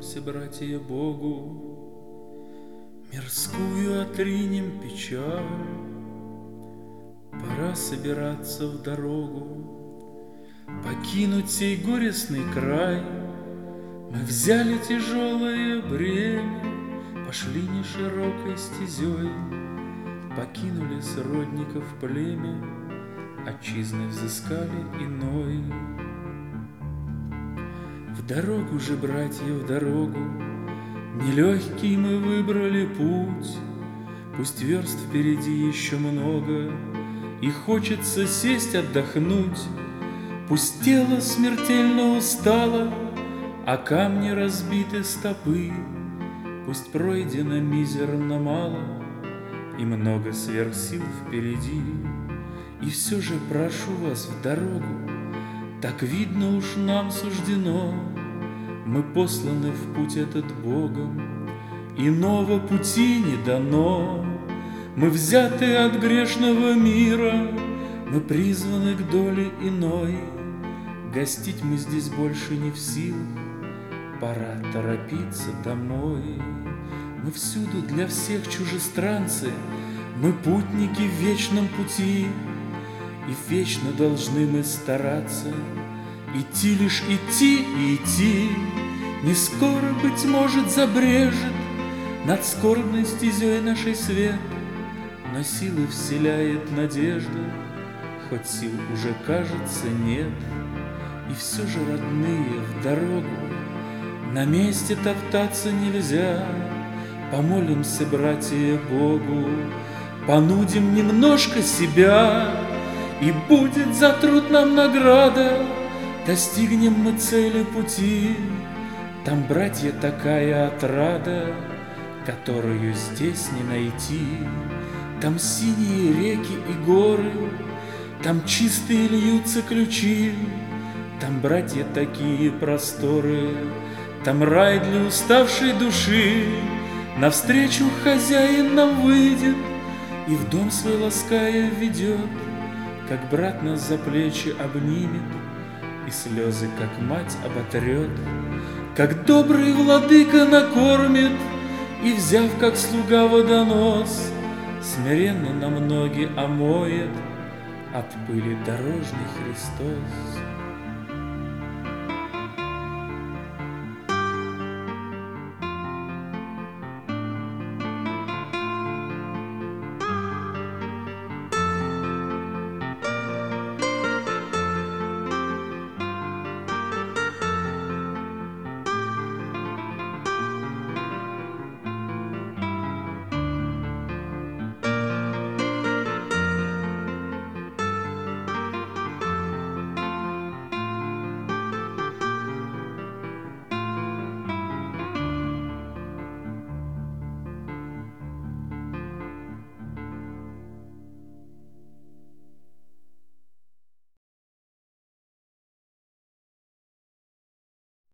все братья Богу, мирскую отринем печаль. Пора собираться в дорогу, покинуть сей горестный край. Мы взяли тяжелое бремя, пошли не широкой стезей, покинули сродников племя, отчизны взыскали иной. В дорогу же, братья, в дорогу, нелегкий мы выбрали путь. Пусть верст впереди еще много, и хочется сесть отдохнуть. Пусть тело смертельно устало, а камни разбиты стопы. Пусть пройдено мизерно мало, и много сверх сил впереди. И все же прошу вас в дорогу, так видно уж нам суждено. Мы посланы в путь этот Богом, иного пути не дано. Мы взяты от грешного мира, мы призваны к доле иной. Гостить мы здесь больше не в силах, пора торопиться домой. Мы всюду для всех чужестранцы, мы путники в вечном пути, и вечно должны мы стараться идти, лишь идти и идти. Не скоро, быть может, забрежет над скорбной стезей нашей свет, но силы вселяет надежда, хоть сил уже, кажется, нет. И все же, родные, в дорогу на месте топтаться нельзя. Помолимся, братья, Богу, понудим немножко себя, и будет за труд нам награда. Достигнем мы цели пути, там, братья, такая отрада, которую здесь не найти. Там синие реки и горы, там чистые льются ключи. Там, братья, такие просторы, там рай для уставшей души. Навстречу хозяин нам выйдет и в дом свой лаская ведет, как брат нас за плечи обнимет и слезы, как мать, оботрет, как добрый владыка накормит и, взяв, как слуга, водонос, смиренно нам ноги омоет от пыли дорожный Христос.